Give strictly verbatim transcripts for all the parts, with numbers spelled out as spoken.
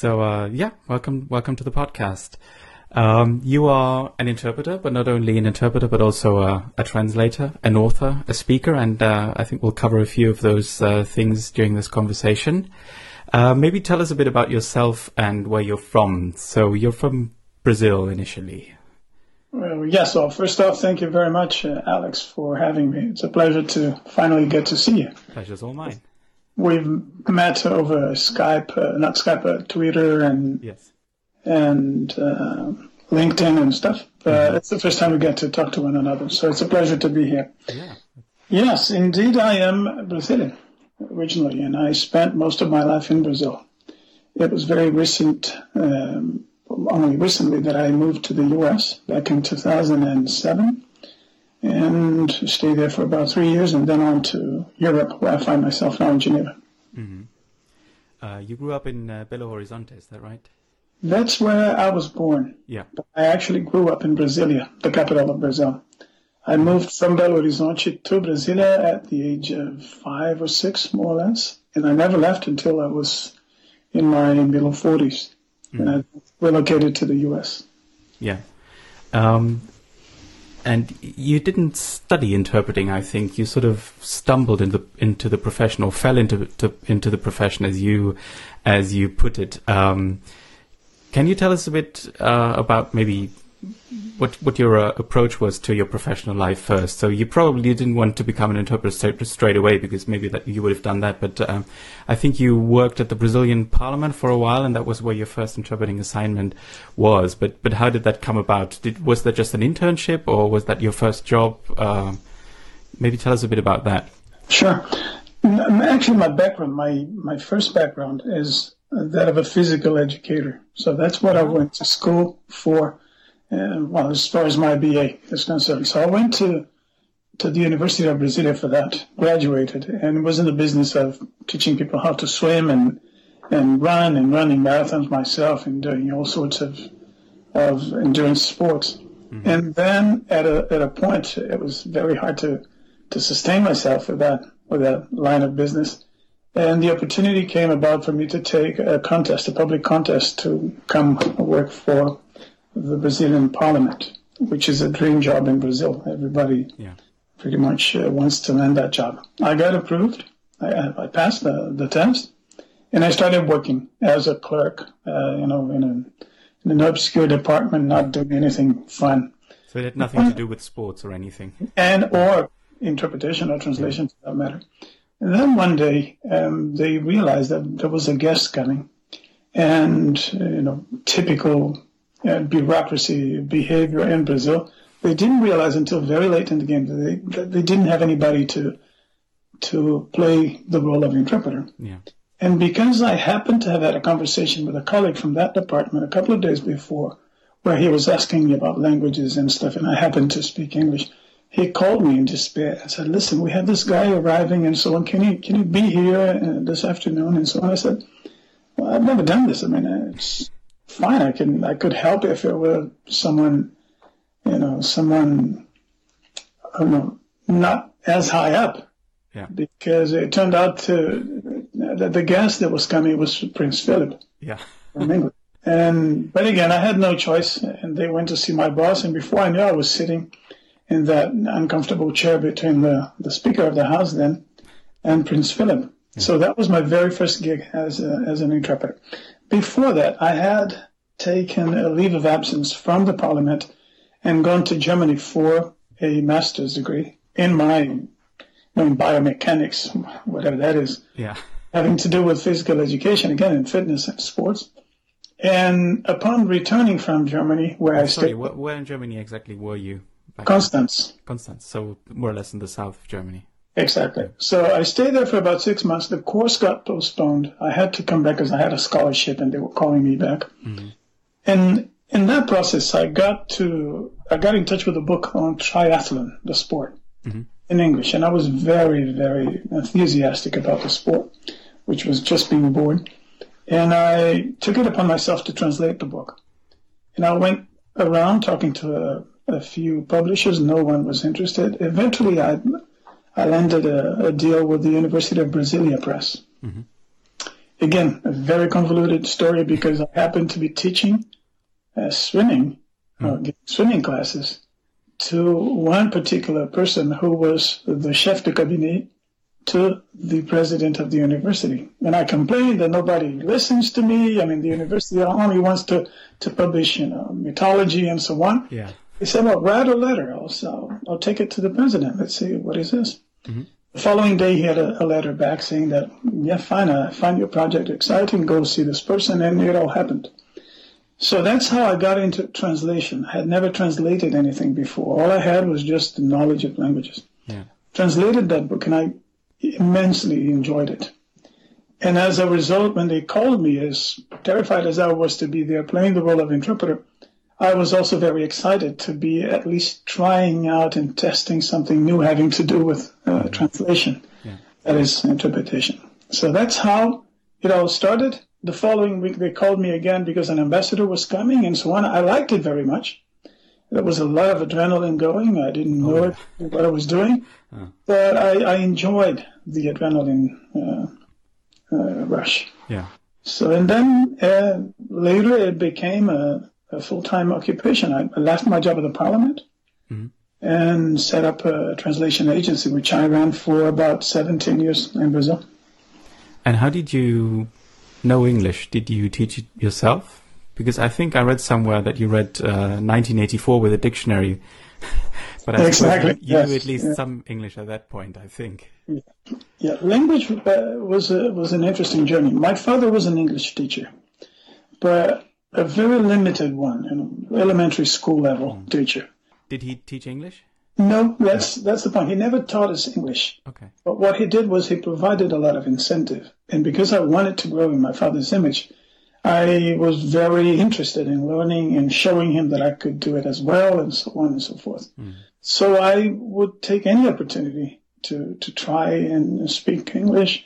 So, uh, yeah, welcome, welcome to the podcast. Um, you are an interpreter, but not only an interpreter, but also a, a translator, an author, a speaker, and uh, I think we'll cover a few of those uh, things during this conversation. Uh, maybe tell us a bit about yourself and where you're from. So you're from Brazil initially. Well, yes, well, first off, thank you very much, uh, Alex, for having me. It's a pleasure to finally get to see you. Pleasure's all mine. We've met over Skype, uh, not Skype, but Twitter and yes. and uh, LinkedIn and stuff. But mm-hmm. It's the first time we get to talk to one another, so it's a pleasure to be here. Yeah. Yes, indeed, I am Brazilian originally, and I spent most of my life in Brazil. It was very recent, um, only recently, that I moved to the U S back in two thousand seven. And stayed there for about three years and then on to Europe, where I find myself now in Geneva. Mm-hmm. Uh, you grew up in uh, Belo Horizonte, is that right? That's where I was born. Yeah. But I actually grew up in Brasilia, the capital of Brazil. I moved from Belo Horizonte to Brasilia at the age of five or six, more or less. And I never left until I was in my middle forties. Mm-hmm. And I relocated to the U S. Yeah. Um, And you didn't study interpreting, I think. You sort of stumbled into into the profession, or fell into to, into the profession, as you as you put it. Um, can you tell us a bit uh, about maybe what what your uh, approach was to your professional life first? So you probably didn't want to become an interpreter straight, straight away, because maybe that you would have done that. But um, I think you worked at the Brazilian Parliament for a while, and that was where your first interpreting assignment was. But but how did that come about? Did, was that just an internship, or was that your first job? Uh, maybe tell us a bit about that. Sure. Actually, my background, my my first background is that of a physical educator. So that's what I went to school for. And, well, as far as my B A is concerned. So I went to to the University of Brasilia for that, graduated, and was in the business of teaching people how to swim and and run and running marathons myself and doing all sorts of of endurance sports. Mm-hmm. And then at a at a point, it was very hard to to sustain myself with that with that line of business. And the opportunity came about for me to take a contest, a public contest, to come work for the Brazilian Parliament, which is a dream job in Brazil. Everybody yeah. pretty much uh, wants to land that job. I got approved. I, I passed the, the test, and I started working as a clerk, uh, you know, in, a, in an obscure department, not doing anything fun. So it had nothing to do with sports or anything? And or interpretation or translation, yeah. for that matter. And then one day, um, they realized that there was a guest coming, and, uh, you know, typical and bureaucracy behavior in Brazil, they didn't realize until very late in the game that they, that they didn't have anybody to to play the role of interpreter. Yeah. And because I happened to have had a conversation with a colleague from that department a couple of days before, where he was asking me about languages and stuff, and I happened to speak English, he called me in despair and said, "Listen, we have this guy arriving and so on. Can you can you be here uh, this afternoon?" And so on. I said, "Well, I've never done this. I mean, it's fine. I can. I could help if it were someone, you know, someone, I don't know, not as high up." Yeah. Because it turned out to that the guest that was coming was Prince Philip. Yeah. From England. And but again, I had no choice, and they went to see my boss. And before I knew, I was sitting in that uncomfortable chair between the the Speaker of the House then and Prince Philip. Yeah. So that was my very first gig as a, as an interpreter. Before that, I had taken a leave of absence from the Parliament and gone to Germany for a master's degree in my, you know, in biomechanics, whatever that is, yeah, having to do with physical education, again, in fitness and sports. And upon returning from Germany, where oh, I sorry, stayed... Where, where in Germany exactly were you? Constance. Constance, so more or less in the south of Germany. Exactly. So I stayed there for about six months. The course got postponed. I had to come back because I had a scholarship and they were calling me back. Mm-hmm. And in that process, I got to I got in touch with a book on triathlon, the sport, mm-hmm. in English. And I was very, very enthusiastic about the sport, which was just being born. And I took it upon myself to translate the book. And I went around talking to a, a few publishers. No one was interested. Eventually, I... I landed a, a deal with the University of Brasilia Press. Mm-hmm. again, a very convoluted story because I happened to be teaching uh, swimming, mm. uh, giving swimming classes to one particular person who was the chef de cabinet to the president of the university. And I complained that nobody listens to me. I mean, the university only wants to, to publish, you know, mythology and so on. Yeah. He said, well, write a letter. I'll, I'll, I'll take it to the president. Let's see, what is this? Mm-hmm. The following day, he had a, a letter back saying that, yeah, fine, I find your project exciting. Go see this person. And it all happened. So that's how I got into translation. I had never translated anything before. All I had was just the knowledge of languages. Yeah. Translated that book, and I immensely enjoyed it. And as a result, when they called me, as terrified as I was to be there playing the role of interpreter, I was also very excited to be at least trying out and testing something new having to do with uh, translation, yeah. That is interpretation. So that's how it all started. The following week, they called me again because an ambassador was coming and so on. I liked it very much. There was a lot of adrenaline going. I didn't know oh, yeah. what I was doing, oh. but I, I enjoyed the adrenaline uh, uh, rush. Yeah. So, and then uh, later it became a, a full-time occupation. I, I left my job at the Parliament mm-hmm. and set up a translation agency, which I ran for about seventeen years in Brazil. And how did you know English? Did you teach it yourself? Because I think I read somewhere that you read uh, nineteen eighty-four with a dictionary. But I exactly. you yes. knew at least yeah. some English at that point, I think. Yeah, yeah. Language uh, was a, was an interesting journey. My father was an English teacher, but a very limited one, you know, elementary school level mm. teacher. Did he teach English? No, that's yeah. that's the point. He never taught us English. Okay. But what he did was he provided a lot of incentive. And because I wanted to grow in my father's image, I was very interested in learning and showing him that I could do it as well, and so on and so forth. Mm. So I would take any opportunity to, to try and speak English.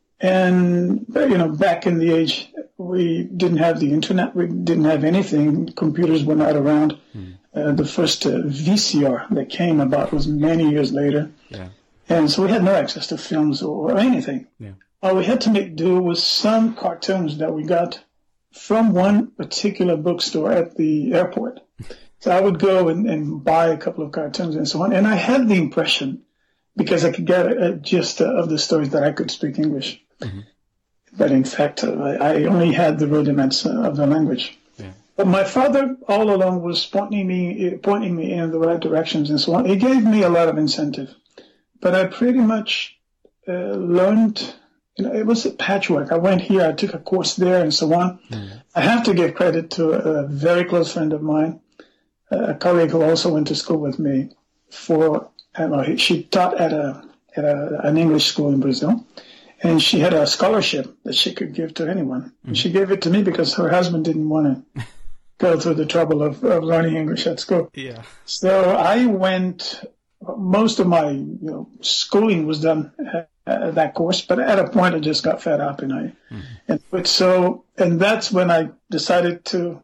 And, you know, back in the age, we didn't have the internet. We didn't have anything. Computers were not around. Mm. Uh, the first uh, V C R that came about was many years later. Yeah. And so we had no access to films or, or anything. Yeah. All we had to make do was some cartoons that we got from one particular bookstore at the airport. So I would go and, and buy a couple of cartoons and so on. And I had the impression, because I could get a, a gist of the stories, that I could speak English. Mm-hmm. But in fact, uh, I only had the rudiments of the language. Yeah. But my father all along was pointing me, pointing me in the right directions and so on. He gave me a lot of incentive. But I pretty much uh, learned... You know, it was a patchwork. I went here, I took a course there, and so on. Mm. I have to give credit to a, a very close friend of mine, a colleague who also went to school with me. For uh, she taught at a at a, an English school in Brazil, and she had a scholarship that she could give to anyone. Mm. And she gave it to me because her husband didn't want to go through the trouble of, of learning English at school. Yeah. So I went. Most of my you know schooling was done at, at that course, but at a point I just got fed up, and I mm-hmm. and but so and that's when I decided to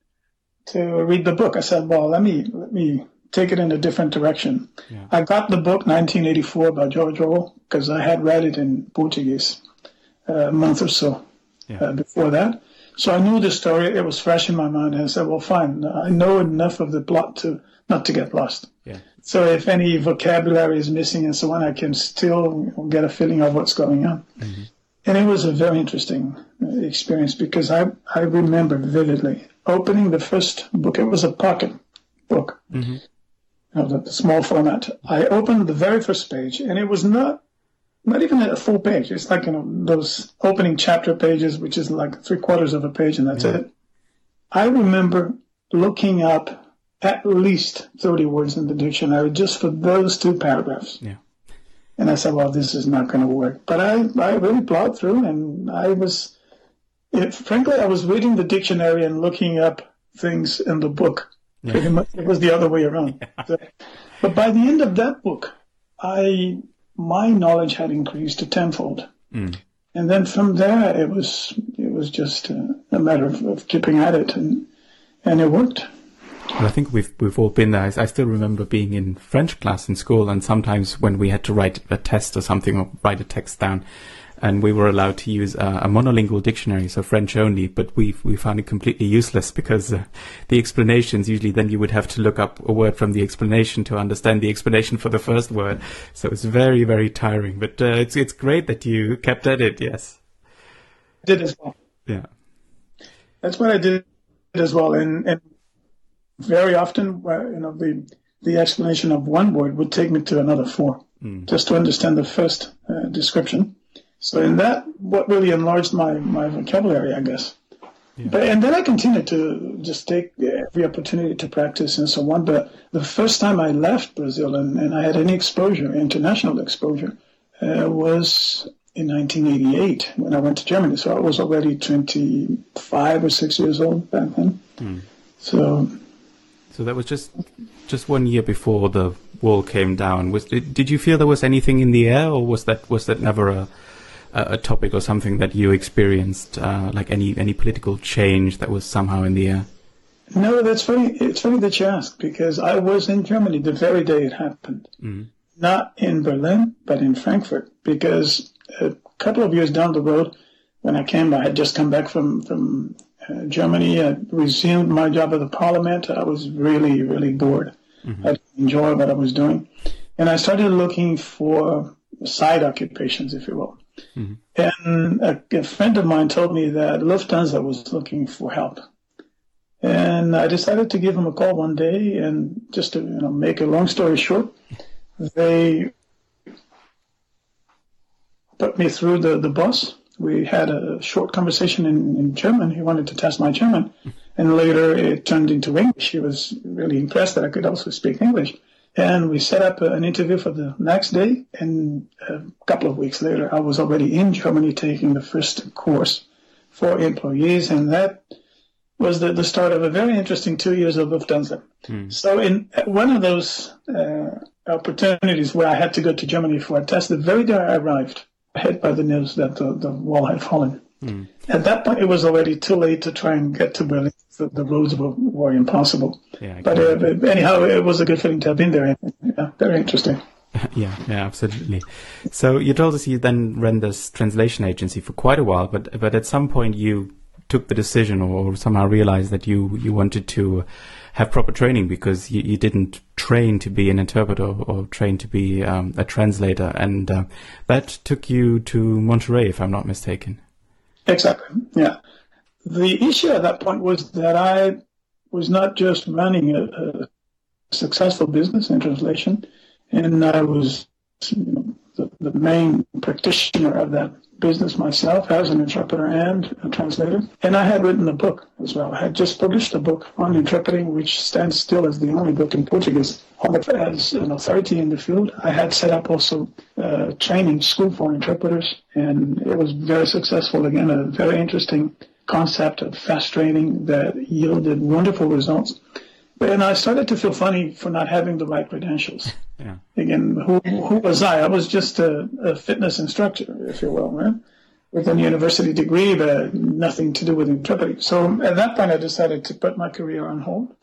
to read the book. I said, well, let me let me take it in a different direction. Yeah. I got the book nineteen eighty-four by George Orwell because I had read it in Portuguese uh, a month or so yeah. uh, before that. So I knew the story. It was fresh in my mind, and I said, well, fine. I know enough of the plot to not to get lost. Yeah. So if any vocabulary is missing and so on, I can still get a feeling of what's going on. Mm-hmm. And it was a very interesting experience because I, I remember vividly opening the first book. It was a pocket book, mm-hmm. you know, the, the small format. I opened the very first page, and it was not not even a full page. It's like, you know, those opening chapter pages, which is like three quarters of a page, and that's yeah. it. I remember looking up at least thirty words in the dictionary just for those two paragraphs. Yeah. And I said, well, this is not going to work. But I, I really plowed through, and I was, it, frankly, I was reading the dictionary and looking up things in the book. Yeah. Pretty much, it was the other way around. Yeah. So, but by the end of that book, I my knowledge had increased to tenfold. Mm. And then from there, it was it was just a, a matter of, of keeping at it, and and it worked. Well, I think we've we've all been there. I, I still remember being in French class in school, and sometimes when we had to write a test or something or write a text down, and we were allowed to use uh, a monolingual dictionary, so French only, but we we found it completely useless because uh, the explanations, usually then you would have to look up a word from the explanation to understand the explanation for the first word. So it's very, very tiring, but uh, it's it's great that you kept at it, yes. I did as well. Yeah. That's what I did as well, and, and very often, uh, you know, the the explanation of one word would take me to another four, mm. just to understand the first uh, description. So in that, what really enlarged my, my vocabulary, I guess. Yeah. But and then I continued to just take every opportunity to practice and so on. But the first time I left Brazil and, and I had any exposure, international exposure, uh, was in nineteen eighty-eight when I went to Germany. So I was already twenty-five or six years old back then. Mm. So, so that was just just one year before the wall came down. Was did you feel there was anything in the air, or was that was that never a a topic or something that you experienced, uh, like any any political change that was somehow in the air? No, that's funny. It's funny that you ask, because I was in Germany the very day it happened. Mm. Not in Berlin, but in Frankfurt, because a couple of years down the road, when I came, I had just come back from, from uh, Germany. I resumed my job at the parliament. I was really, really bored. Mm-hmm. I didn't enjoy what I was doing. And I started looking for side occupations, if you will. Mm-hmm. And a, a friend of mine told me that Lufthansa was looking for help. And I decided to give him a call one day, and just to you know make a long story short, they put me through the, the bus. We had a short conversation in, in German. He wanted to test my German. And later it turned into English. He was really impressed that I could also speak English. And we set up an interview for the next day. And a couple of weeks later, I was already in Germany taking the first course for employees. And that was the, the start of a very interesting two years of Lufthansa. Mm. So in one of those uh, opportunities where I had to go to Germany for a test, the very day I arrived, hit by the news that the, the wall had fallen. Mm. At that point, it was already too late to try and get to Berlin. The, the roads were, were impossible. Yeah, but uh, anyhow, it was a good feeling to have been there. Yeah, very interesting. Yeah, yeah, absolutely. So you told us you then ran this translation agency for quite a while, but but at some point you took the decision or somehow realized that you, you wanted to have proper training, because you, you didn't train to be an interpreter or train to be um, a translator. And uh, that took you to Monterrey, if I'm not mistaken. Exactly, yeah. The issue at that point was that I was not just running a, a successful business in translation, and I was you know, the, the main practitioner of that business myself as an interpreter and a translator. And I had written a book as well. I had just published a book on interpreting, which stands still as the only book in Portuguese as an authority in the field. I had set up also a training school for interpreters, and it was very successful. Again, a very interesting concept of fast training that yielded wonderful results. And I started to feel funny for not having the right credentials. Yeah. Again, who who was I? I was just a, a fitness instructor, if you will, right? With a university degree, but nothing to do with interpreting. So at that point, I decided to put my career on hold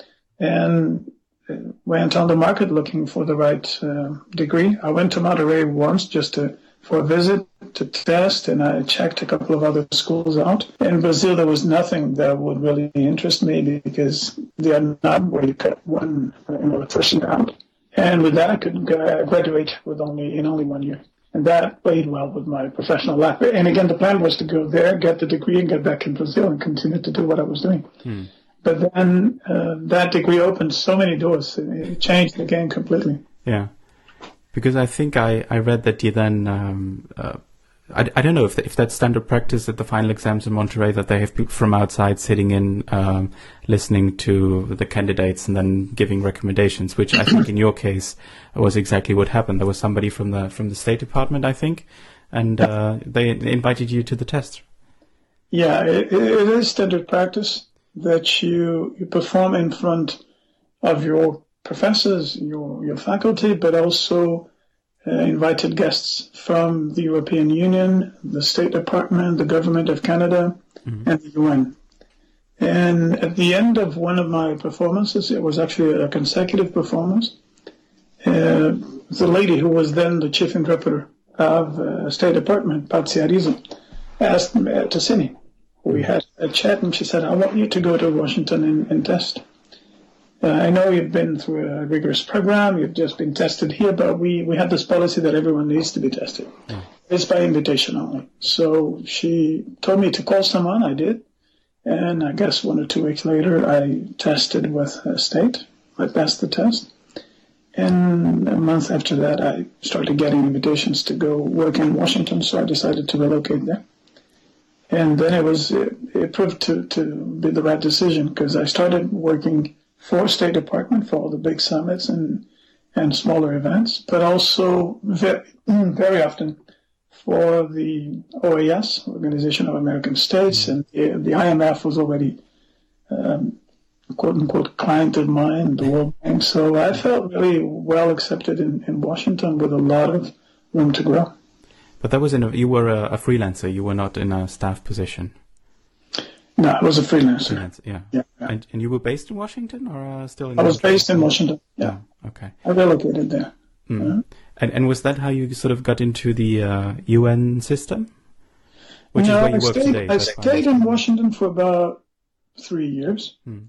and went on the market looking for the right uh, degree. I went to Monterrey once just to for a visit to test, and I checked a couple of other schools out. In Brazil, there was nothing that would really interest me because they are not where you cut one you know, person out. And with that, I could graduate with only in only one year. And that played well with my professional life. And again, the plan was to go there, get the degree, and get back in Brazil and continue to do what I was doing. Hmm. But then uh, that degree opened so many doors. It changed the game completely. Yeah. Because I think I, I read that you then, um, uh, I, I don't know if if that's standard practice at the final exams in Monterrey, that they have people from outside sitting in, um, listening to the candidates and then giving recommendations, which I think in your case was exactly what happened. There was somebody from the from the State Department, I think, and uh, they invited you to the test. Yeah, it, it is standard practice that you, you perform in front of your professors, your your faculty, but also uh, invited guests from the European Union, the State Department, the Government of Canada, mm-hmm. and the U N. And at the end of one of my performances, it was actually a consecutive performance, uh, the lady who was then the chief interpreter of uh, State Department, Patsy Arizo, asked uh, to see me. We had a chat, and she said, I want you to go to Washington and, and test. Uh, I know you've been through a rigorous program, you've just been tested here, but we, we have this policy that everyone needs to be tested. Mm. It's by invitation only. So she told me to call someone, I did. And I guess one or two weeks later, I tested with a state. I passed the test. And a month after that, I started getting invitations to go work in Washington, so I decided to relocate there. And then it was, it, it proved to, to be the right decision, because I started working for State Department for all the big summits and, and smaller events, but also very, very often for the O A S, Organization of American States, and the, the I M F was already, um, quote-unquote, client of mine, the World Bank. So I felt really well accepted in, in Washington with a lot of room to grow. But that was in a, you were a, a freelancer, you were not in a staff position. No, I was a freelancer. freelancer yeah. yeah, yeah. And, and you were based in Washington or uh, still in I was Washington? based in Washington, yeah. Oh, okay. I relocated there. Mm. Uh, and, and was that how you sort of got into the uh, U N system? Which no, is where you I work stayed, today. I stayed in Washington for about three years. Mm.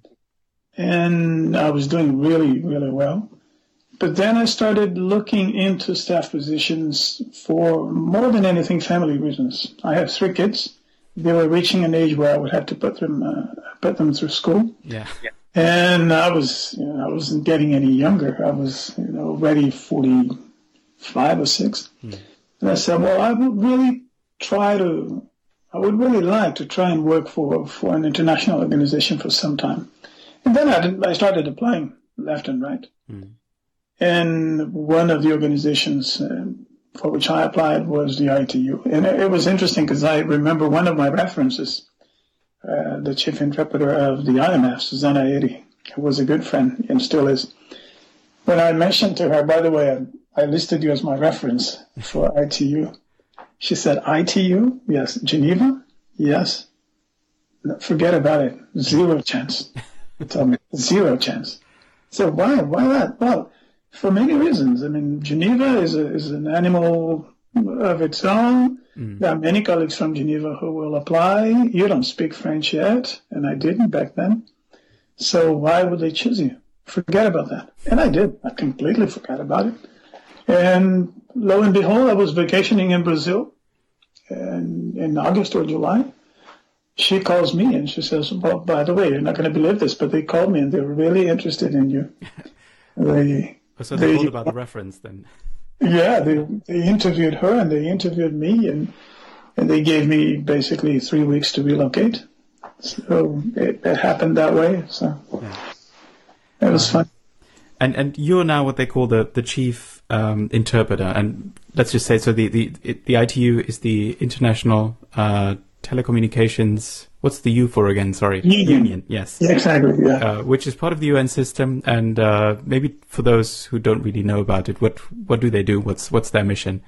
And I was doing really, really well. But then I started looking into staff positions for more than anything family reasons. I have three kids. They were reaching an age where I would have to put them uh, put them through school. Yeah. yeah. And I was, you know, I wasn't getting any younger. I was, you know, already forty-five or six. Hmm. And I said, well, I would really try to, I would really like to try and work for, for an international organization for some time. And then I, did, I started applying left and right. Hmm. And one of the organizations uh, for which I applied was the I T U. And it, it was interesting because I remember one of my references, uh, the chief interpreter of the I M F, Susanna Eri, who was a good friend and still is. When I mentioned to her, by the way, I, I listed you as my reference for I T U. She said, I T U? Yes. Geneva? Yes. No, forget about it. Zero chance. Tell me, zero chance. So why? Why not? Well, for many reasons. I mean, Geneva is a, is an animal of its own. Mm. There are many colleagues from Geneva who will apply. You don't speak French yet, and I didn't back then. So why would they choose you? Forget about that. And I did. I completely forgot about it. And lo and behold, I was vacationing in Brazil and in August or July. She calls me and she says, well, by the way, you're not going to believe this, but they called me and they were really interested in you. They... So they thought about the reference then. Yeah, they they interviewed her and they interviewed me and and they gave me basically three weeks to relocate. So it, it happened that way. So yeah. It was um, fun. And and you're now what they call the the chief um, interpreter. And let's just say so the the the I T U is the International uh, Telecommunications. What's the U for again? Sorry. Union. Union. Yes. Yeah, exactly. Yeah. Uh, which is part of the U N system. And uh, maybe for those who don't really know about it, what what do they do? What's what's their mission?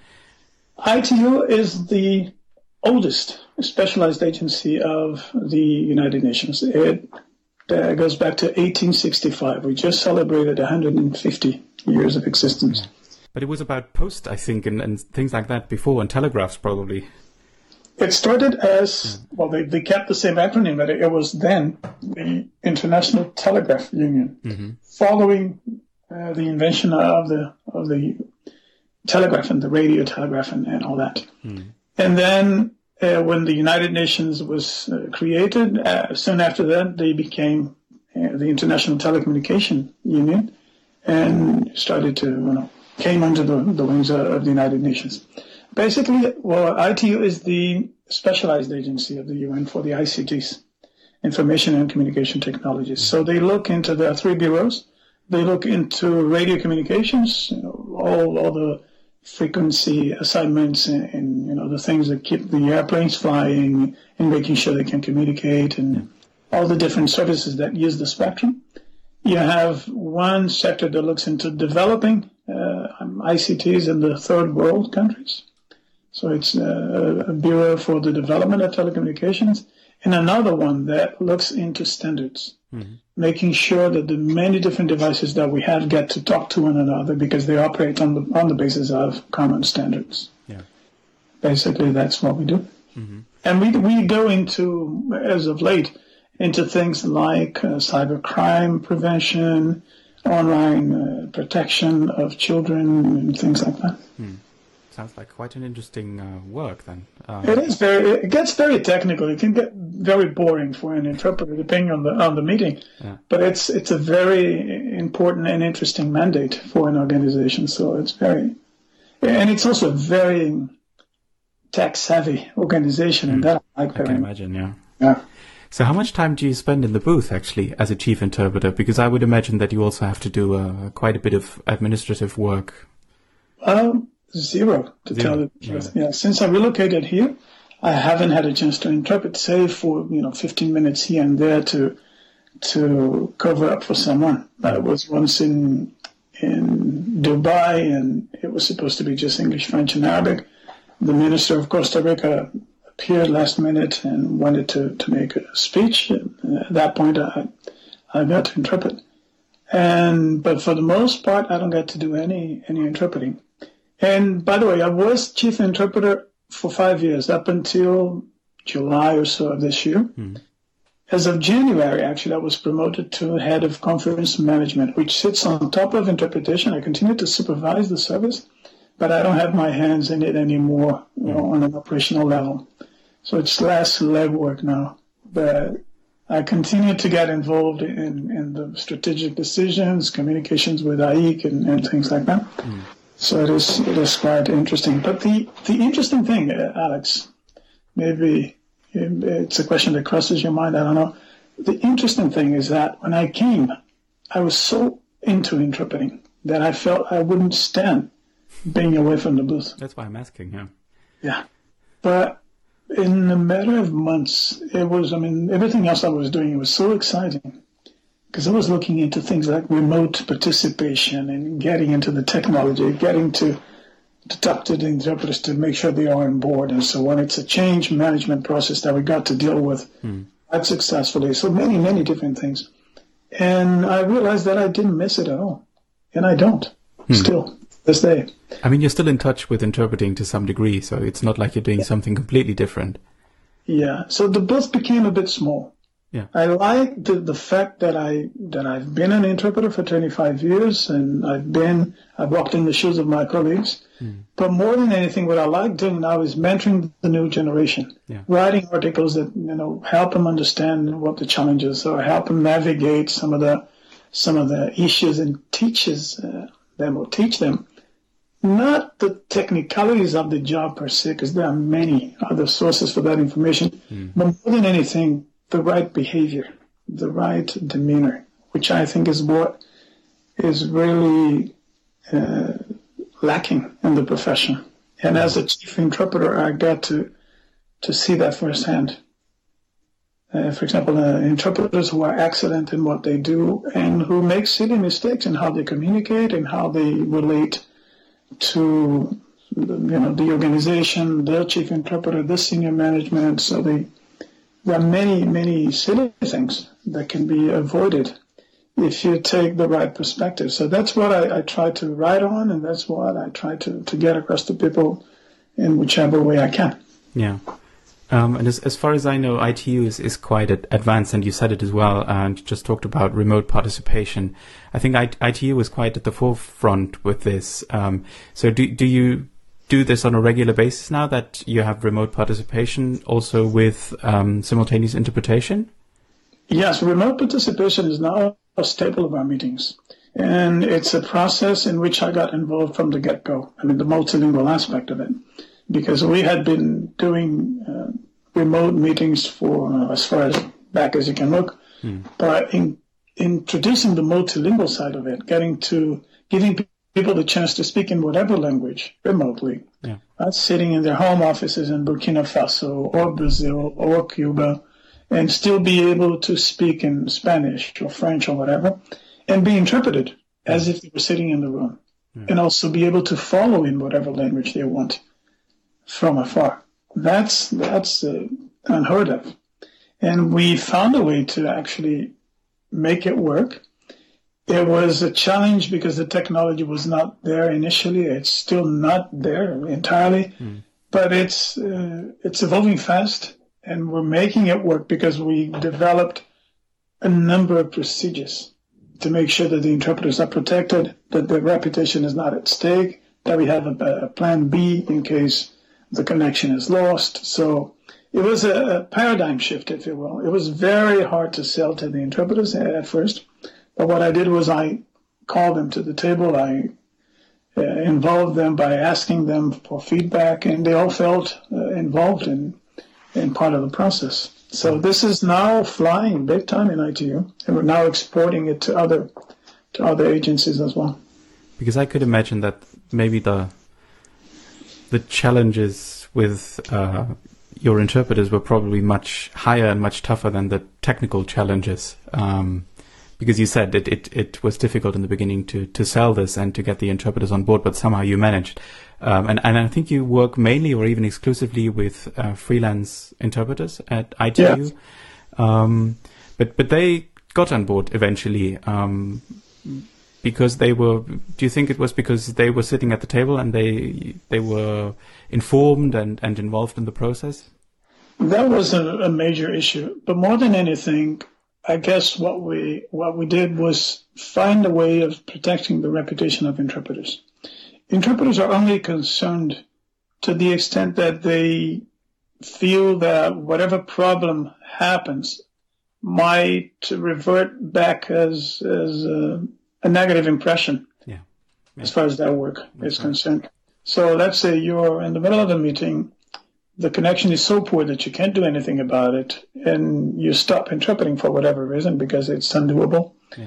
I T U is the oldest specialized agency of the United Nations. It uh, goes back to eighteen sixty-five. We just celebrated one hundred fifty years of existence. Yeah. But it was about post, I think, and, and things like that before, and telegraphs probably. It started as, well, they, they kept the same acronym, but it, it was then the International Telegraph Union, mm-hmm. following uh, the invention of the of the telegraph and the radio telegraph and, and all that. Mm. And then uh, when the United Nations was uh, created, uh, soon after that, they became uh, the International Telecommunication Union and started to, you know, came under the, the wings of, of the United Nations. Basically, well, I T U is the specialized agency of the U N for the I C Ts, Information and Communication Technologies. So they look into the three bureaus. They look into radio communications, you know, all all the frequency assignments and, and you know the things that keep the airplanes flying and making sure they can communicate and all the different services that use the spectrum. You have one sector that looks into developing uh, I C Ts in the third world countries. So it's a, a bureau for the development of telecommunications, and another one that looks into standards, mm-hmm. making sure that the many different devices that we have get to talk to one another because they operate on the on the basis of common standards. Yeah. basically that's what we do. Mm-hmm. And we we go into, as of late, into things like uh, cybercrime prevention, online uh, protection of children, and things like that. Hmm. Sounds like quite an interesting uh, work then. Um, it is very. It gets very technical. It can get very boring for an interpreter, depending on the on the meeting. Yeah. But it's it's a very important and interesting mandate for an organization. So it's very, and it's also a very tech savvy organization, mm. and that I like. I can imagine. Yeah. Yeah. So how much time do you spend in the booth, actually, as a chief interpreter? Because I would imagine that you also have to do uh, quite a bit of administrative work. Um, zero, to zero. tell the truth. Yeah. yeah. Since I relocated here, I haven't had a chance to interpret, say, for, you know, fifteen minutes here and there to to cover up for someone. I was once in in Dubai, and it was supposed to be just English, French, and Arabic. The minister of Costa Rica appeared last minute and wanted to, to make a speech. At that point, I I got to interpret. And but for the most part, I don't get to do any any interpreting. And by the way, I was chief interpreter for five years, up until July or so of this year. Mm. As of January, actually, I was promoted to head of conference management, which sits on top of interpretation. I continue to supervise the service, but I don't have my hands in it anymore, you know, on an operational level. So it's less legwork now. But I continue to get involved in, in the strategic decisions, communications with A I C and, and things like that. Mm. So it is it is quite interesting. But the, the interesting thing, uh, Alex, maybe it's a question that crosses your mind, I don't know. The interesting thing is that when I came, I was so into interpreting that I felt I wouldn't stand being away from the booth. That's why I'm asking, yeah. Yeah. But in a matter of months, it was, I mean, everything else I was doing, it was so exciting because I was looking into things like remote participation and getting into the technology, getting to, to talk to the interpreters to make sure they are on board and so on. It's a change management process that we got to deal with mm. quite successfully. So many, many different things. And I realized that I didn't miss it at all. And I don't, mm. still, this day. I mean, you're still in touch with interpreting to some degree, so it's not like you're doing yeah. something completely different. Yeah, so the booth became a bit small. Yeah, I like the, the fact that I that I've been an interpreter for twenty-five years, and I've been I've walked in the shoes of my colleagues. Mm. But more than anything, what I like doing now is mentoring the new generation, yeah. writing articles that you know help them understand what the challenges are, help them navigate some of the some of the issues, and teaches uh, them or teach them. Not the technicalities of the job per se, because there are many other sources for that information, mm. but more than anything, the right behavior, the right demeanor, which I think is what is really uh, lacking in the profession. And as a chief interpreter, I got to to see that firsthand. Uh, for example, uh, interpreters who are excellent in what they do and who make silly mistakes in how they communicate and how they relate to you know the organization, the chief interpreter, the senior management. So they, there are many, many silly things that can be avoided if you take the right perspective. So that's what I, I try to write on, and that's what I try to, to get across to people in whichever way I can. Yeah. Um, and as, as far as I know, I T U is, is quite ad- advanced, and you said it as well, and you just talked about remote participation. I think I, I T U is quite at the forefront with this. Um, so do, do you do this on a regular basis now that you have remote participation also with um, simultaneous interpretation? Yes, remote participation is now a staple of our meetings. And it's a process in which I got involved from the get-go. I mean, the multilingual aspect of it. Because we had been doing uh, remote meetings for uh, as far as back as you can look, mm. but in introducing the multilingual side of it, getting to giving pe- people the chance to speak in whatever language remotely, yeah. not sitting in their home offices in Burkina Faso or Brazil or Cuba, and still be able to speak in Spanish or French or whatever, and be interpreted yeah. as if they were sitting in the room, yeah. and also be able to follow in whatever language they want. From afar. That's that's uh, unheard of. And we found a way to actually make it work. It was a challenge because the technology was not there initially. It's still not there entirely. Mm. but it's uh, it's evolving fast, and we're making it work because we developed a number of procedures to make sure that the interpreters are protected, that their reputation is not at stake, that we have a, a plan B in case the connection is lost. So it was a, a paradigm shift, if you will. It was very hard to sell to the interpreters at first, but what I did was I called them to the table. I uh, involved them by asking them for feedback, and they all felt uh, involved in, in part of the process. So this is now flying big time in I T U, and we're now exporting it to other to other agencies as well. Because I could imagine that maybe the the challenges with uh, your interpreters were probably much higher and much tougher than the technical challenges. Um, because you said it, it, it was difficult in the beginning to, to sell this and to get the interpreters on board, but somehow you managed. Um, and, and I think you work mainly or even exclusively with uh, freelance interpreters at I T U. Yes. Um, but, but they got on board eventually. Um, because they were, do you think it was because they were sitting at the table and they, they were informed and, and involved in the process? That was a, a major issue. But more than anything, I guess what we, what we did was find a way of protecting the reputation of interpreters. Interpreters are only concerned to the extent that they feel that whatever problem happens might revert back as as a, a negative impression, yeah. Yeah. as far as that work That's is right. concerned. So let's say you're in the middle of a meeting, the connection is so poor that you can't do anything about it, and you stop interpreting for whatever reason because it's undoable. Yeah.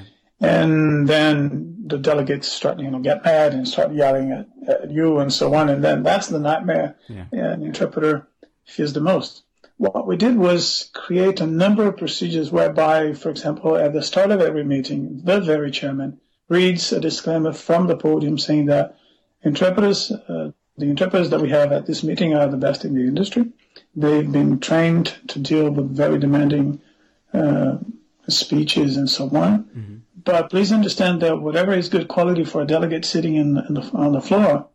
And then the delegates start, you know, get mad and start yelling at, at you and so on. And then that's the nightmare Yeah. an interpreter fears the most. What we did was create a number of procedures whereby, for example, at the start of every meeting, the very chairman reads a disclaimer from the podium saying that interpreters, uh, the interpreters that we have at this meeting are the best in the industry. They've been trained to deal with very demanding uh, speeches and so on. Mm-hmm. But please understand that whatever is good quality for a delegate sitting in, in the, on the floor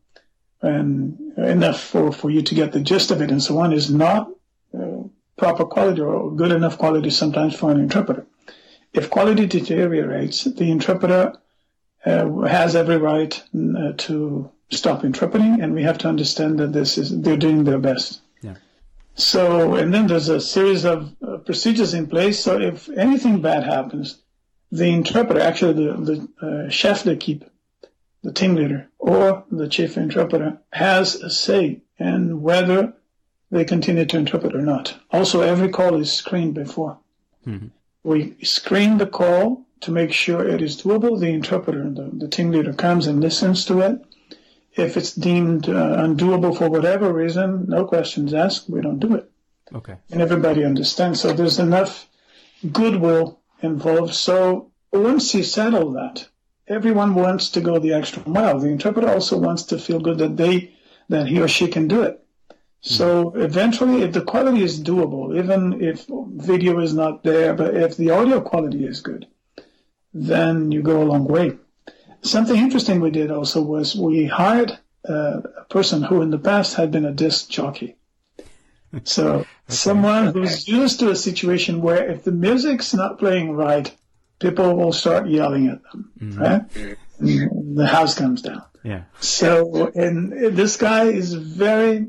and enough for, for you to get the gist of it and so on is not uh, proper quality or good enough quality sometimes for an interpreter. If quality deteriorates, the interpreter uh, has every right uh, to stop interpreting, and we have to understand that this is they're doing their best. Yeah. So, and then there's a series of uh, procedures in place. So if anything bad happens, the interpreter, actually the, the uh, chef d'équipe, the team leader, or the chief interpreter has a say in whether they continue to interpret or not. Also, every call is screened before. Mm-hmm. We screen the call to make sure it is doable. The interpreter, the, the team leader comes and listens to it. If it's deemed uh, undoable for whatever reason, no questions asked, we don't do it. Okay. And everybody understands. So there's enough goodwill involved. So once you settle that, everyone wants to go the extra mile. The interpreter also wants to feel good that they, that he or she can do it. So eventually, if the quality is doable, even if video is not there, but if the audio quality is good, then you go a long way. Something interesting we did also was we hired uh, a person who in the past had been a disc jockey. So okay. someone who's used to a situation where if the music's not playing right, people will start yelling at them, mm-hmm. right? And the house comes down. Yeah. So, and this guy is very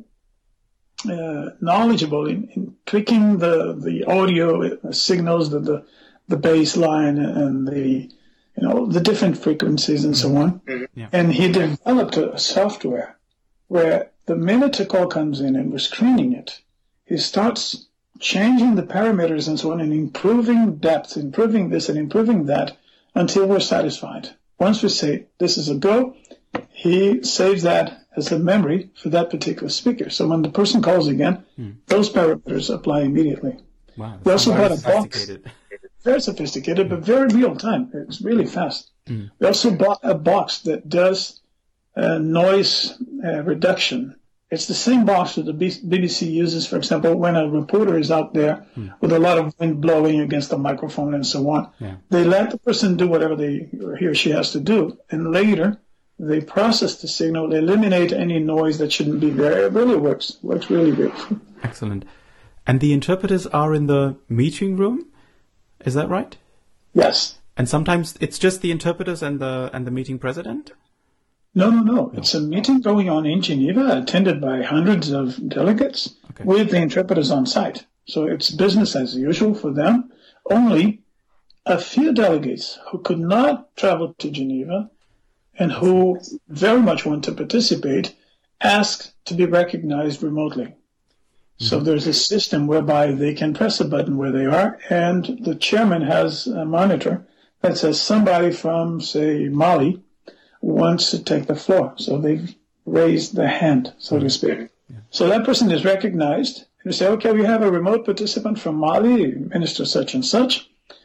uh, knowledgeable in, in picking the, the audio signals, the, the, the bass line and the, you know, the different frequencies and so on. Yeah. And he developed a software where the minute a call comes in and we're screening it, he starts changing the parameters and so on and improving depth, improving this and improving that until we're satisfied. Once we say this is a go, he saves that as a memory for that particular speaker. So when the person calls again, mm. those parameters apply immediately. Wow, we also got a box, very sophisticated, mm. but very real time. It's really fast. Mm. We also bought a box that does uh, noise uh, reduction. It's the same box that the B B C uses, for example, when a reporter is out there mm. with a lot of wind blowing against the microphone and so on. Yeah. They let the person do whatever they or he or she has to do, and later they process the signal, they eliminate any noise that shouldn't be there. It really works. Works really good. Excellent. And the interpreters are in the meeting room? Is that right? Yes. And sometimes it's just the interpreters and the and the meeting president? No, no, no. It's a meeting going on in Geneva, attended by hundreds of delegates, okay, with the interpreters on site. So it's business as usual for them. Only a few delegates who could not travel to Geneva and who very much want to participate asked to be recognized remotely. Mm-hmm. So there's a system whereby they can press a button where they are, and the chairman has a monitor that says somebody from, say, Mali wants to take the floor. So they've raised the hand, so to speak. Yeah. So that person is recognized. And you say, okay, we have a remote participant from Mali, Minister such and such.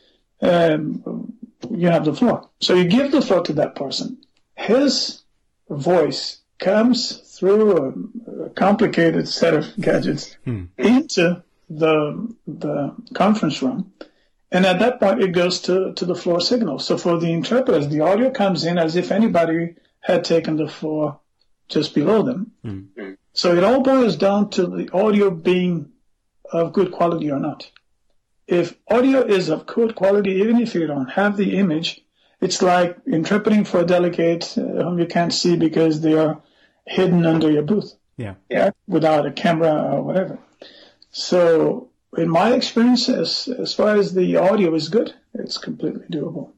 Um, you have the floor. So you give the floor to that person. His voice comes through a, a complicated set of gadgets hmm. into the the conference room. And at that point, it goes to, to the floor signal. So for the interpreters, the audio comes in as if anybody had taken the floor just below them. Mm. So it all boils down to the audio being of good quality or not. If audio is of good quality, even if you don't have the image, it's like interpreting for a delegate uh, whom you can't see because they are hidden under your booth. Yeah. Yeah, without a camera or whatever. So in my experience, as, as far as the audio is good, it's completely doable.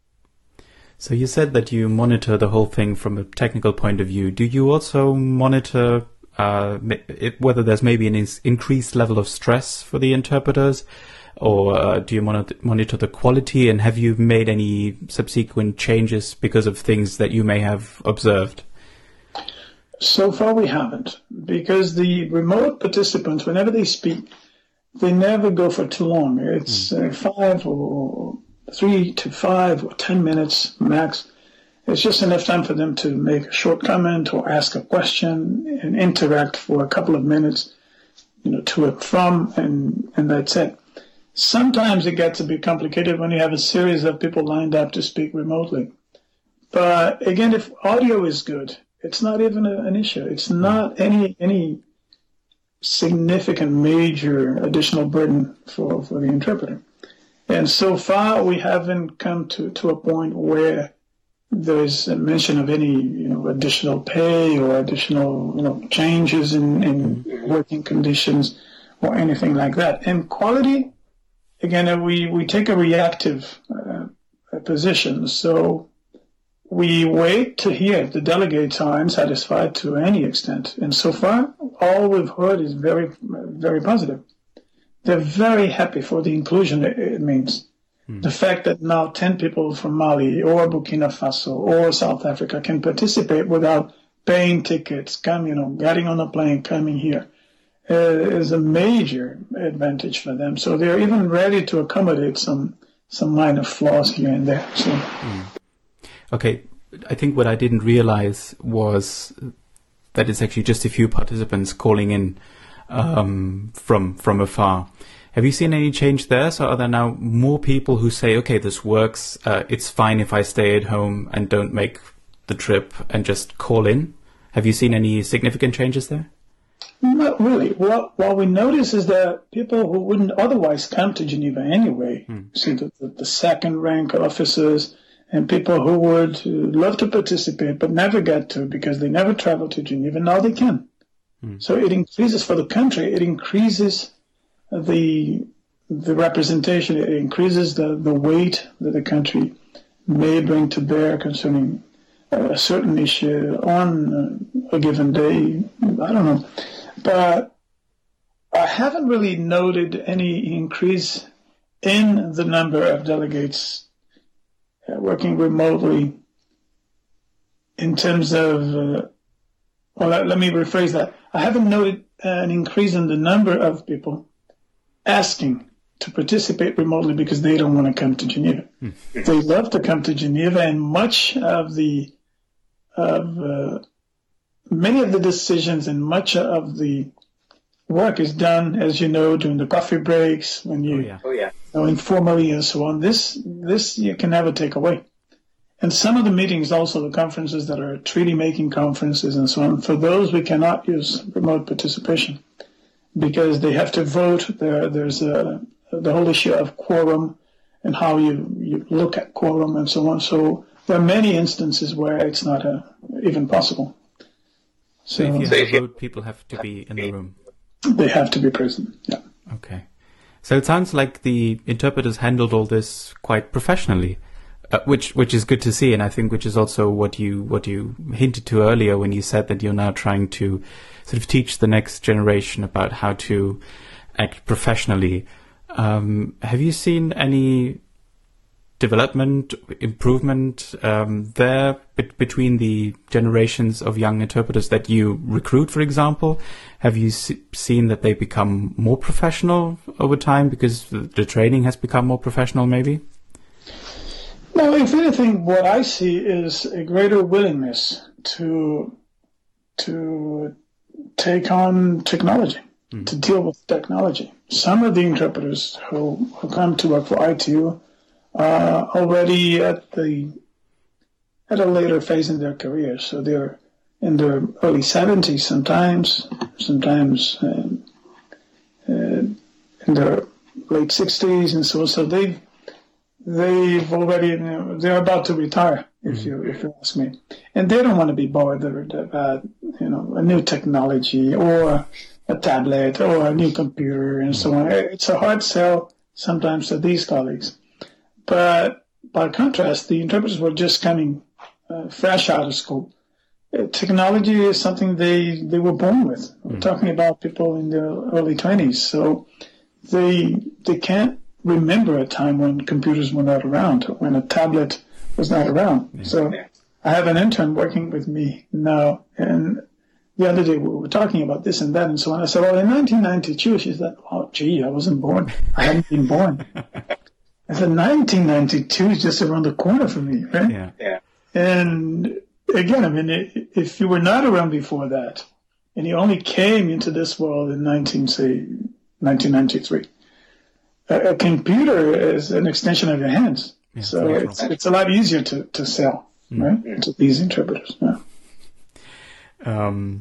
So you said that you monitor the whole thing from a technical point of view. Do you also monitor uh, it, whether there's maybe an in- increased level of stress for the interpreters, or uh, do you monitor, monitor the quality, and have you made any subsequent changes because of things that you may have observed? So far we haven't, because the remote participants, whenever they speak, they never go for too long. It's uh, five or three to five or ten minutes max. It's just enough time for them to make a short comment or ask a question and interact for a couple of minutes, you know, to and from, and, and that's it. Sometimes it gets a bit complicated when you have a series of people lined up to speak remotely. But again, if audio is good, it's not even a, an issue. It's not any any significant major additional burden for, for the interpreter. And so far we haven't come to, to a point where there is a mention of any, you know, additional pay or additional, you know, changes in, in working conditions or anything like that. And quality, again, we, we take a reactive uh, position. So we wait to hear if the delegates are unsatisfied to any extent. And so far, all we've heard is very, very positive. They're very happy for the inclusion it, it means. Hmm. The fact that now ten people from Mali or Burkina Faso or South Africa can participate without paying tickets, come, you know, getting on a plane, coming here, uh, is a major advantage for them. So they're even ready to accommodate some, some minor flaws here and there. So. Hmm. Okay, I think what I didn't realize was that it's actually just a few participants calling in um, from from afar. Have you seen any change there? So are there now more people who say, okay, this works, uh, it's fine if I stay at home and don't make the trip and just call in? Have you seen any significant changes there? Not really. What, what we notice is that people who wouldn't otherwise come to Geneva anyway, hmm. see the, the, the second rank officers, and people who would love to participate but never get to because they never travel to Geneva, now they can. Mm. So it increases for the country, it increases the the representation, it increases the, the weight that the country may bring to bear concerning a certain issue on a given day. I don't know. But I haven't really noted any increase in the number of delegates working remotely in terms of, uh, well, let, let me rephrase that. I haven't noted an increase in the number of people asking to participate remotely because they don't want to come to Geneva. Hmm. They love to come to Geneva, and much of the, of uh, many of the decisions and much of the work is done, as you know, during the coffee breaks, when you, oh, yeah. Oh, yeah. you know, informally and so on. This, this you can never take away. And some of the meetings, also the conferences that are treaty-making conferences and so on, for those we cannot use remote participation because they have to vote. There, there's a, the whole issue of quorum and how you, you look at quorum and so on. So there are many instances where it's not uh, even possible. So, so if you have a vote, people have to be in the room? They have to be present, yeah. Okay. So it sounds like the interpreters handled all this quite professionally. Uh, which which is good to see, and I think which is also what you what you hinted to earlier when you said that you're now trying to sort of teach the next generation about how to act professionally. Um, have you seen any development, improvement um, there be- between the generations of young interpreters that you recruit, for example? Have you se- seen that they become more professional over time because the, the training has become more professional, maybe? No, if anything, what I see is a greater willingness to to take on technology, mm. to deal with technology. Some of the interpreters who, who come to work for I T U are already at the at a later phase in their career, so they're in their early seventies sometimes, sometimes um, uh, in their late sixties, and so so they've. They've already, you know, they're about to retire, if you if you ask me, and they don't want to be bothered about, you know, a new technology or a tablet or a new computer and so on. It's a hard sell sometimes to these colleagues, but by contrast, the interpreters were just coming uh, fresh out of school. Uh, technology is something they they were born with. We're talking about people in their early twenties, so they they can't remember a time when computers were not around, when a tablet was not around. Yeah. So I have an intern working with me now, and the other day we were talking about this and that and so on. I said, well, in nineteen ninety-two, she said, oh, gee, I wasn't born. I hadn't been born. I said, nineteen ninety-two is just around the corner for me, right? Yeah. Yeah. And again, I mean, if you were not around before that, and you only came into this world in nineteen, say, nineteen ninety-three, a computer is an extension of your hands, yeah, so it's it's a lot easier to, to sell, mm. right, yeah. to these interpreters. Yeah. Um,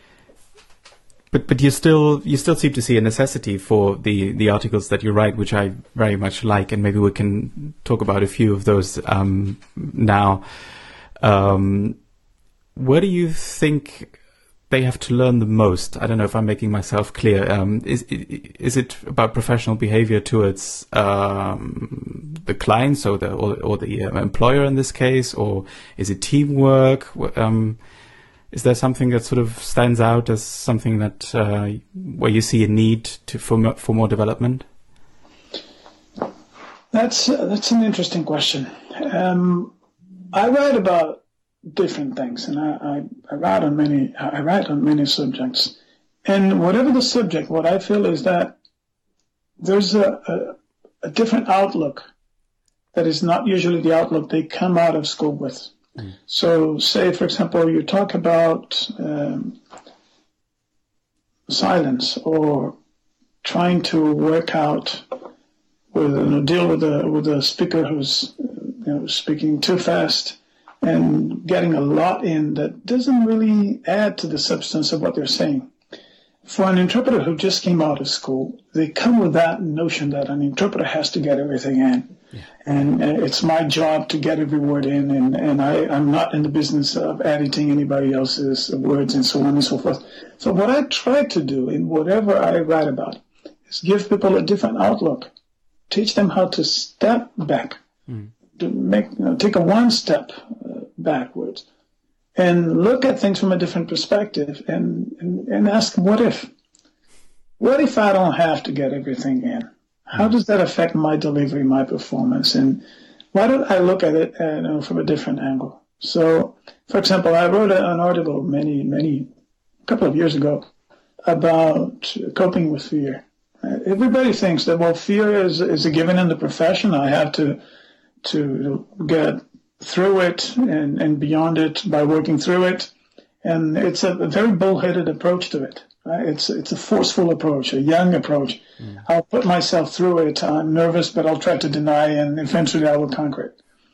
but but you still you still seem to see a necessity for the, the articles that you write, which I very much like, and maybe we can talk about a few of those um, now. Um, where do you think they have to learn the most? I don't know if I'm making myself clear. Um, is is it about professional behavior towards um, the clients or the or, or the uh, employer in this case, or is it teamwork? Um, is there something that sort of stands out as something that uh, where you see a need to for for more development? That's uh, that's an interesting question. Um, I write about different things, and I, I, I write on many. I write on many subjects, and whatever the subject, what I feel is that there's a, a, a different outlook that is not usually the outlook they come out of school with. Mm. So, say for example, you talk about um, silence or trying to work out with you know, deal with a with a speaker who's you know speaking too fast, and getting a lot in that doesn't really add to the substance of what they're saying. For an interpreter who just came out of school, they come with that notion that an interpreter has to get everything in. Yeah. And uh, it's my job to get every word in, and, and I, I'm not in the business of editing anybody else's words and so on and so forth. So what I try to do in whatever I write about is give people a different outlook, teach them how to step back, mm. to make you know, take a one step backwards and look at things from a different perspective and, and, and ask, what if? What if I don't have to get everything in? How does that affect my delivery, my performance? And why don't I look at it uh, you know, from a different angle? So, for example, I wrote an article many, many, a couple of years ago about coping with fear. Uh, everybody thinks that, well, fear is, is a given in the profession. I have to, to get through it and, and beyond it by working through it. And it's a, a very bullheaded approach to it. Right? It's it's a forceful approach, a young approach. Mm. I'll put myself through it. I'm nervous, but I'll try to deny, and eventually I will conquer it.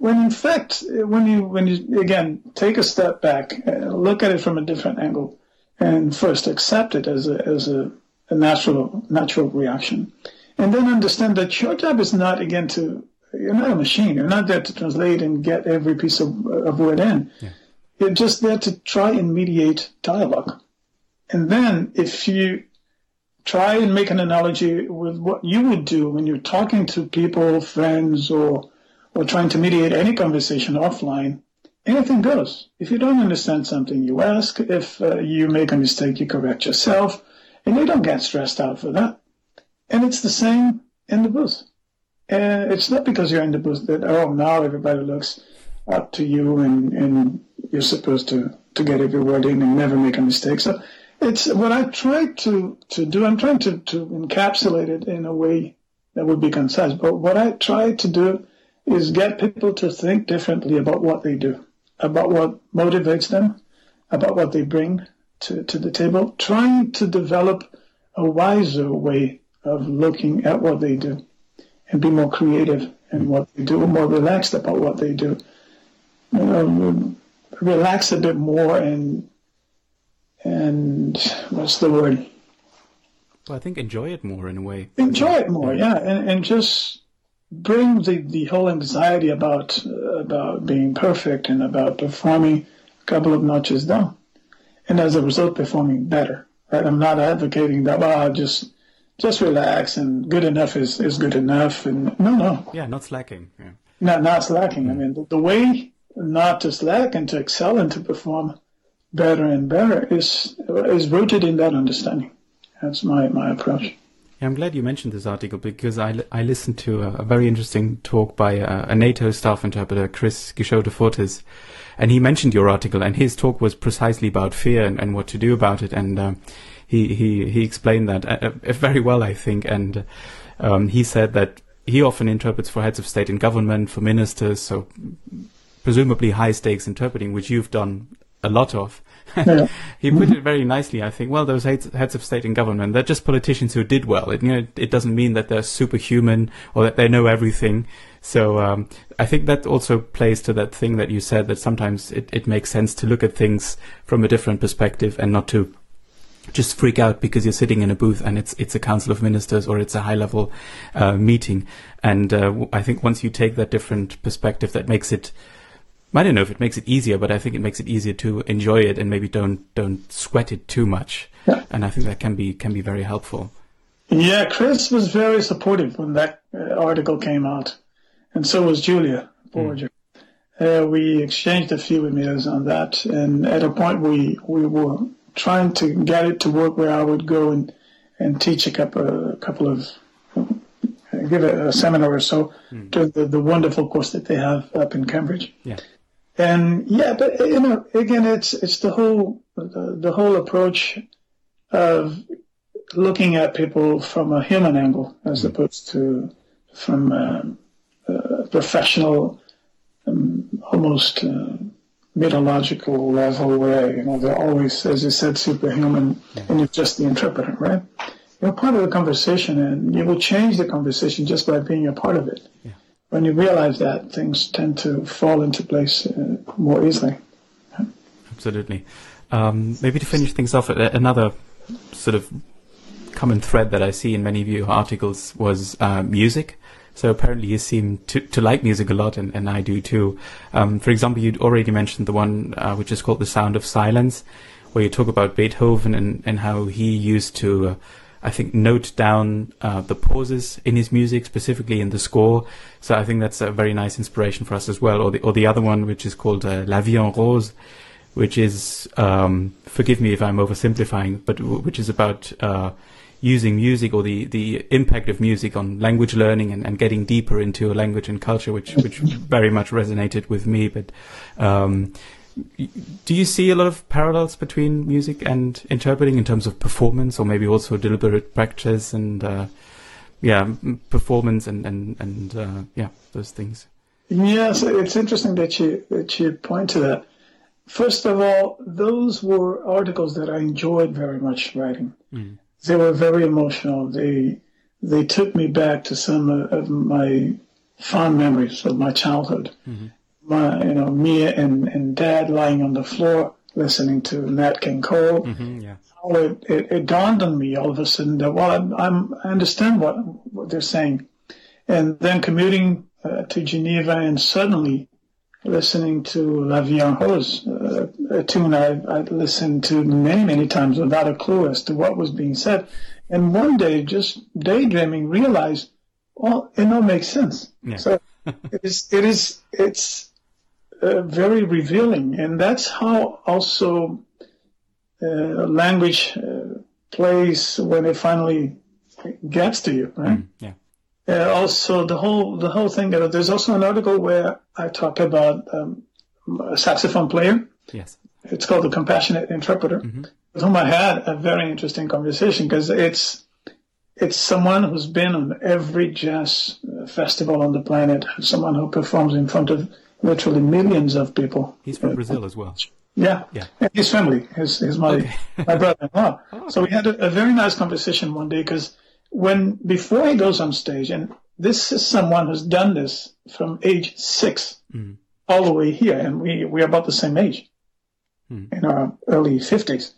when in fact, when you, when you, again, take a step back, uh, look at it from a different angle, and first accept it as a, as a, a natural, natural reaction. And then understand that your job is not, again, to, you're not a machine. You're not there to translate and get every piece of, of word in. Yeah. You're just there to try and mediate dialogue. And then if you try and make an analogy with what you would do when you're talking to people, friends, or or trying to mediate any conversation offline, anything goes. If you don't understand something, you ask. If uh, you make a mistake, you correct yourself. And you don't get stressed out for that. And it's the same in the booth. And it's not because you're in the booth that, oh, now everybody looks up to you and, and you're supposed to, to get every word in and never make a mistake. So it's what I try to, to do. I'm trying to, to encapsulate it in a way that would be concise. But what I try to do is get people to think differently about what they do, about what motivates them, about what they bring to, to the table, trying to develop a wiser way of looking at what they do and be more creative in what they do, more relaxed about what they do. You know, relax a bit more and, and what's the word? Well, I think enjoy it more in a way. Enjoy it more, yeah, and, and just bring the, the whole anxiety about uh, about being perfect and about performing a couple of notches down, and as a result, performing better. Right? I'm not advocating that. Well, just just relax and good enough is, is good enough. And no, no. Yeah, not slacking. Yeah. Not not slacking. Mm. I mean, the, the way not to slack and to excel and to perform better and better is is rooted in that understanding. That's my, my approach. Yeah, I'm glad you mentioned this article because I, I listened to a, a very interesting talk by a, a NATO staff interpreter, Chris Guichaud-Fortis, and he mentioned your article, and his talk was precisely about fear and, and what to do about it, and um, he, he, he explained that uh, uh, very well, I think, and um, he said that he often interprets for heads of state and government, for ministers, so presumably high-stakes interpreting, which you've done a lot of. Yeah. He put it very nicely, I think. Well, those heads, heads of state and government, they're just politicians who did well. It, you know, it doesn't mean that they're superhuman or that they know everything. So um, I think that also plays to that thing that you said, that sometimes it, it makes sense to look at things from a different perspective and not to just freak out because you're sitting in a booth and it's it's a council of ministers or it's a high-level uh, meeting. And uh, I think once you take that different perspective, that makes it, I don't know if it makes it easier, but I think it makes it easier to enjoy it and maybe don't don't sweat it too much. Yeah. And I think that can be can be very helpful. Yeah, Chris was very supportive when that uh, article came out, and so was Julia Borger. Mm. Uh, we exchanged a few emails on that, and at a point we we were trying to get it to work where I would go and and teach a couple a couple of uh, give a, a seminar or so mm. to the, the wonderful course that they have up in Cambridge. Yeah. And yeah, but you know, again, it's it's the whole the, the whole approach of looking at people from a human angle as mm. opposed to from a, a professional, um, almost uh, mythological level where you know they're always, as you said, superhuman, yeah. and you're just the interpreter, right? You're part of the conversation, and you will change the conversation just by being a part of it. Yeah. When you realize that, things tend to fall into place uh, more easily. Absolutely. Um, maybe to finish things off, another sort of common thread that I see in many of your articles was uh, music. So apparently you seem to, to like music a lot, and, and I do too. Um, for example, you'd already mentioned the one uh, which is called The Sound of Silence, where you talk about Beethoven and, and how he used to... Uh, I think, note down uh, the pauses in his music, specifically in the score. So I think that's a very nice inspiration for us as well. Or the or the other one, which is called uh, La Vie en Rose, which is, um, forgive me if I'm oversimplifying, but w- which is about uh, using music or the, the impact of music on language learning and, and getting deeper into a language and culture, which, which very much resonated with me. But um, do you see a lot of parallels between music and interpreting in terms of performance, or maybe also deliberate practice and uh, yeah, performance and and and uh, yeah, those things? Yes, it's interesting that you that you point to that. First of all, those were articles that I enjoyed very much writing. Mm. They were very emotional. They they took me back to some of my fond memories of my childhood. Mm-hmm. My, you know, me and, and Dad lying on the floor listening to Nat King Cole. Mm-hmm, yeah. Oh, it, it, it dawned on me all of a sudden that, well, I'm, I'm, I understand what, what they're saying. And then commuting uh, to Geneva and suddenly listening to La Vie en Rose, uh, a tune I, I listened to many, many times without a clue as to what was being said. And one day, just daydreaming, realized, well, it all makes sense. Yeah. So it is, it is, it's uh, very revealing. And that's how also uh, language uh, plays when it finally gets to you, right? Mm, yeah. Uh, also, the whole the whole thing. Uh, there's also an article where I talk about um, a saxophone player. Yes. It's called The Compassionate Interpreter, mm-hmm. with whom I had a very interesting conversation because it's it's someone who's been on every jazz festival on the planet, someone who performs in front of literally millions of people. He's from uh, Brazil as well. Yeah, yeah. And his family, his, his my okay. my brother-in-law. Oh, okay. So we had a, a very nice conversation one day because when before he goes on stage, and this is someone who's done this from age six mm. all the way here, and we we're about the same age, mm. in our early fifties,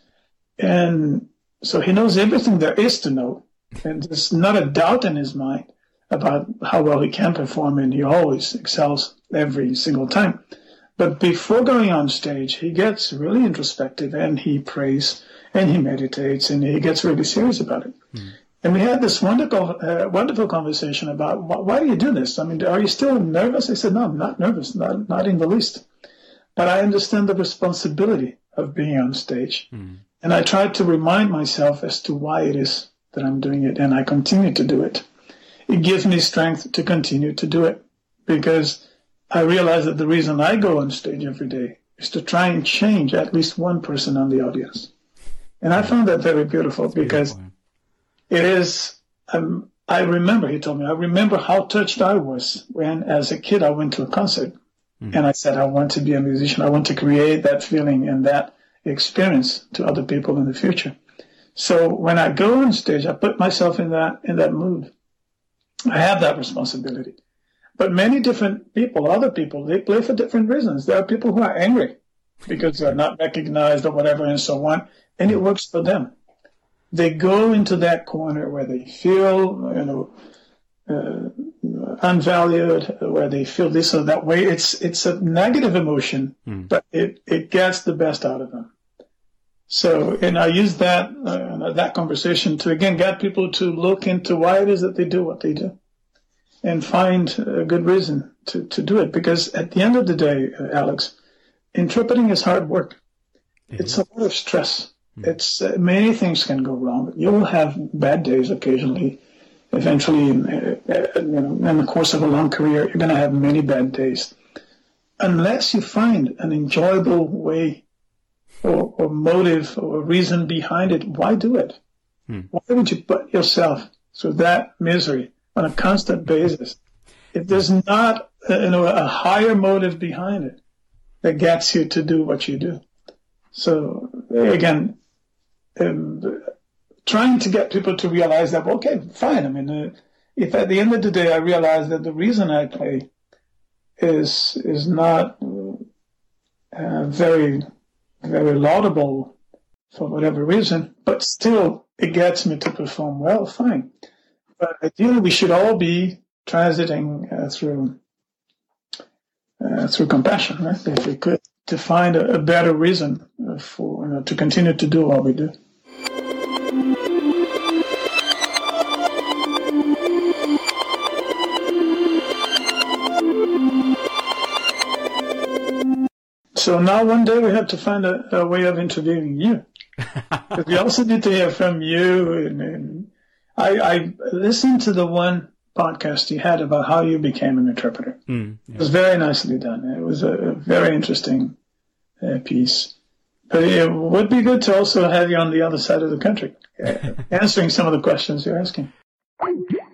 and so he knows everything there is to know, and there's not a doubt in his mind about how well he can perform, and he always excels every single time. But before going on stage, he gets really introspective, and he prays, and he meditates, and he gets really serious about it. Mm. And we had this wonderful, uh, wonderful conversation about why, why do you do this? I mean, are you still nervous? I said, no, I'm not nervous, not not in the least. But I understand the responsibility of being on stage. Mm. And I try to remind myself as to why it is that I'm doing it, and I continue to do it. It gives me strength to continue to do it because I realize that the reason I go on stage every day is to try and change at least one person on the audience. And I found that very beautiful That's because beautiful. It is, um, I remember, he told me, I remember how touched I was when, as a kid, I went to a concert. Mm. And I said, I want to be a musician. I want to create that feeling and that experience to other people in the future. So when I go on stage, I put myself in that, in that mood. I have that responsibility. But many different people, other people, they play for different reasons. There are people who are angry because they're not recognized or whatever and so on. And it works for them. They go into that corner where they feel, you know, uh, unvalued, where they feel this or that way. It's it's a negative emotion, mm. but it, it gets the best out of them. So, and I use that uh, that conversation to again get people to look into why it is that they do what they do, and find a good reason to, to do it. Because at the end of the day, uh, Alex, interpreting is hard work. It it's is. a lot of stress. It's uh, many things can go wrong. You'll have bad days occasionally. Eventually, uh, uh, you know, in the course of a long career, you're going to have many bad days. Unless you find an enjoyable way or, or motive or reason behind it, why do it? Hmm. Why would you put yourself through that misery on a constant basis if there's not uh, you know, a higher motive behind it that gets you to do what you do? So, again, Um, trying to get people to realize that, well, okay, fine. I mean, uh, if at the end of the day I realize that the reason I play is is not uh, very, very laudable for whatever reason, but still it gets me to perform well, fine. But ideally, we should all be transiting uh, through uh, through compassion, right? If we could, to find a, a better reason for you know, to continue to do what we do. So now one day we have to find a, a way of interviewing you. But we also need to hear from you. And, and I, I listened to the one podcast you had about how you became an interpreter. Mm, yeah. It was very nicely done. It was a, a very interesting uh, piece. But it would be good to also have you on the other side of the country, uh, answering some of the questions you're asking.